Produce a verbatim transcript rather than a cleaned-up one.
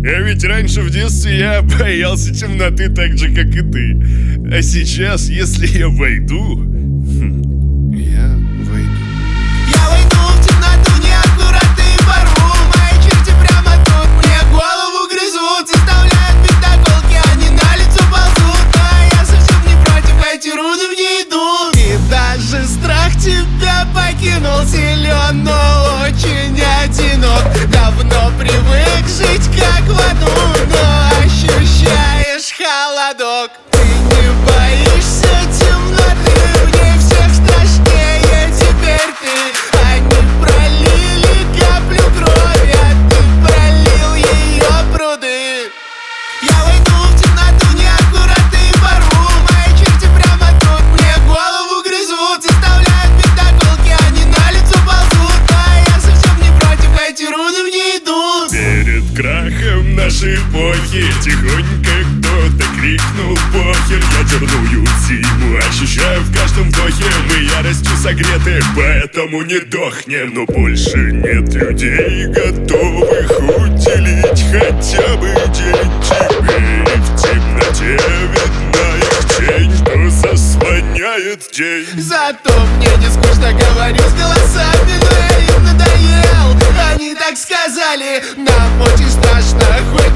А ведь раньше в детстве я боялся темноты так же, как и ты. А сейчас, если я войду... хм, я войду. Я войду в темноту, неаккуратный порву. Мои черти прямо тут мне голову грызут. Заставляют бить наколки, они на лицо ползут. А я совсем не против, эти руны мне идут. И даже страх тебя покинул. Силен, но очень одинок. Давно привык жить как в аду, но ощущаешь холодок. Ты не боишься темноты, в ней всех страшнее теперь ты. Они пролили каплю крови, а ты пролил ее пруды. Я войду в темноту, неаккуратный порву. Мои черти прямо тут мне голову грызут. Заставляют бить наколки, они на лицо ползут. А я совсем не против, эти руны мне идут. Перед крахом нашей эпохи тихонько кто-то крикнул: похер, я дурную зиму ощущаю в каждом вдохе. Мы яростью согреты, поэтому не дохнем. Но больше нет людей, готовых уделить хотя бы день тебе. И в темноте видна их тень, что заслоняет день. Зато мне не скучно, говорю с голосами, но я им надоел. Они так сказали, нам очень страшно, хоть